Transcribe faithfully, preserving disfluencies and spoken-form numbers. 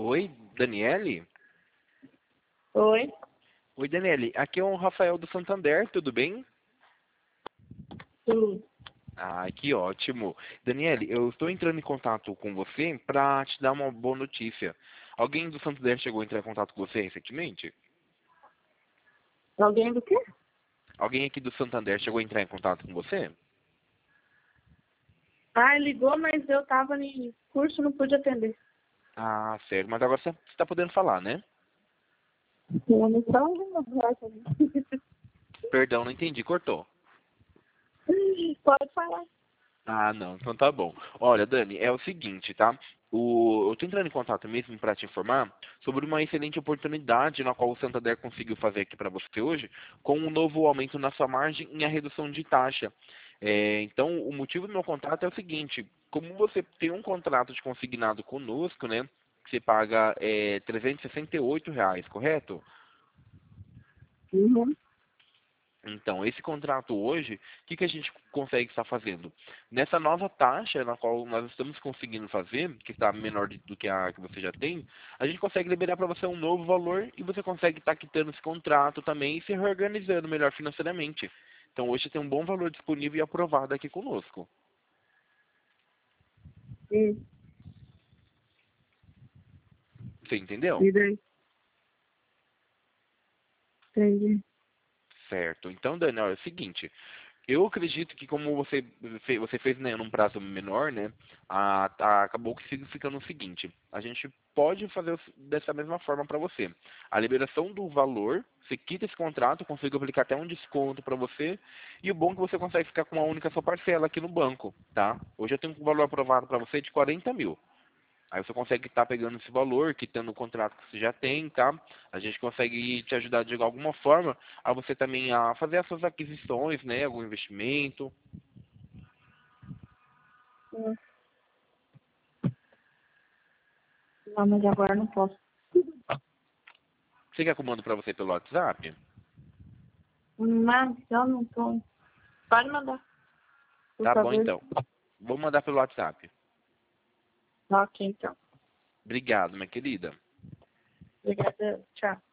Oi, Daniele? Oi, Oi, Daniele. Aqui é o Rafael do Santander, tudo bem? tudo. Ah, que ótimo. Daniele, eu estou entrando em contato com você para te dar uma boa notícia. Alguém do Santander chegou a entrar em contato com você recentemente? Alguém do quê? Alguém aqui do Santander chegou a entrar em contato com você? Ah, ligou, mas eu tava em curso, não pude atender. Ah, sério. Mas agora você está podendo falar, né? Eu não tava Perdão, não entendi. Cortou. Pode falar. Ah, não, então tá bom. Olha, Dani, é o seguinte, tá? O, eu tô entrando em contato mesmo para te informar sobre uma excelente oportunidade na qual o Santander conseguiu fazer aqui para você hoje, com um novo aumento na sua margem e a redução de taxa. É, então, o motivo do meu contrato é o seguinte: como você tem um contrato de consignado conosco, né? Que você paga é, trezentos e sessenta e oito reais, correto? Uhum. Então, esse contrato hoje, o que, que a gente consegue estar fazendo? Nessa nova taxa na qual nós estamos conseguindo fazer, que está menor de- do que a que você já tem, a gente consegue liberar para você um novo valor e você consegue estar quitando esse contrato também e se reorganizando melhor financeiramente. Então, hoje tem um bom valor disponível e aprovado aqui conosco. E, Você entendeu? e daí? Entendi. Certo. Então, Daniel, é o seguinte. Eu acredito que como você fe- você fez, né, num prazo menor, né, a, a- acabou que fica ficando o seguinte: a gente pode fazer o- dessa mesma forma para você. A liberação do valor, você quita esse contrato, consigo aplicar até um desconto para você, e o bom é que você consegue ficar com uma única só parcela aqui no banco, tá? Hoje eu tenho um valor aprovado para você de quarenta mil. Aí você consegue estar pegando esse valor, quitando o contrato que você já tem, tá? A gente consegue te ajudar de alguma forma a você também a fazer as suas aquisições, né? Algum investimento. Hum. Não, mas agora não posso. Você quer que eu mando para você pelo WhatsApp? Mas eu não tô. Pode mandar, por Tá bom favor. então. Vou mandar pelo WhatsApp. Ok, então. Obrigado, minha querida. Obrigada. Tchau.